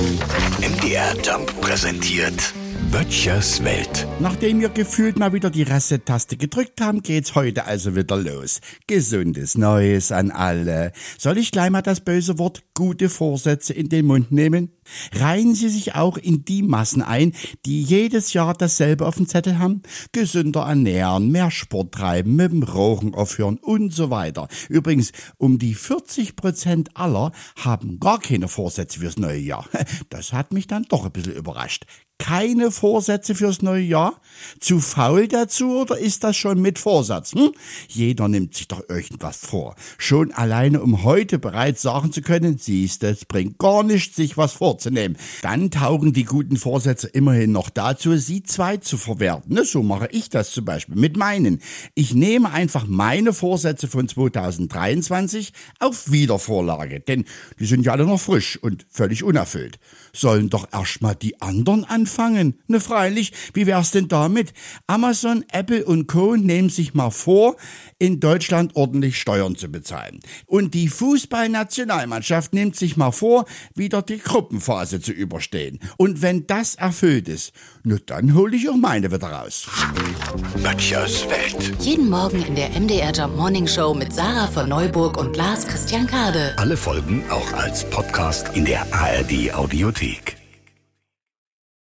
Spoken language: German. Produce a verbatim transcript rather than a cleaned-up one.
M D R Jump präsentiert Böttchers Welt. Nachdem wir gefühlt mal wieder die Reset-Taste gedrückt haben, geht's heute also wieder los. Gesundes Neues an alle. Soll ich gleich mal das böse Wort gute Vorsätze in den Mund nehmen? Reihen Sie sich auch in die Massen ein, die jedes Jahr dasselbe auf dem Zettel haben? Gesünder ernähren, mehr Sport treiben, mit dem Rauchen aufhören und so weiter. Übrigens, um die vierzig Prozent aller haben gar keine Vorsätze fürs neue Jahr. Das hat mich dann doch ein bisschen überrascht. Keine Vorsätze fürs neue Jahr? Zu faul dazu oder ist das schon mit Vorsatz? Hm? Jeder nimmt sich doch irgendwas vor. Schon alleine, um heute bereits sagen zu können, siehst du, es bringt gar nichts, sich was vorzunehmen. Dann taugen die guten Vorsätze immerhin noch dazu, sie zwei zu verwerten. So mache ich das zum Beispiel mit meinen. Ich nehme einfach meine Vorsätze von zweitausenddreiundzwanzig auf Wiedervorlage, denn die sind ja alle noch frisch und völlig unerfüllt. Sollen doch erstmal die anderen anfangen. Ne, freilich, wie wär's denn damit? Amazon, Apple und Co. nehmen sich mal vor, in Deutschland ordentlich Steuern zu bezahlen. Und die Fußballnationalmannschaft nimmt sich mal vor, wieder die Gruppenphase zu überstehen. Und wenn das erfüllt ist, ne, dann hole ich auch meine wieder raus. Böttchers Welt. Jeden Morgen in der M D R Jump Morning Show mit Sarah von Neuburg und Lars Christian Kade. Alle Folgen auch als Podcast in der A R D Audiothek.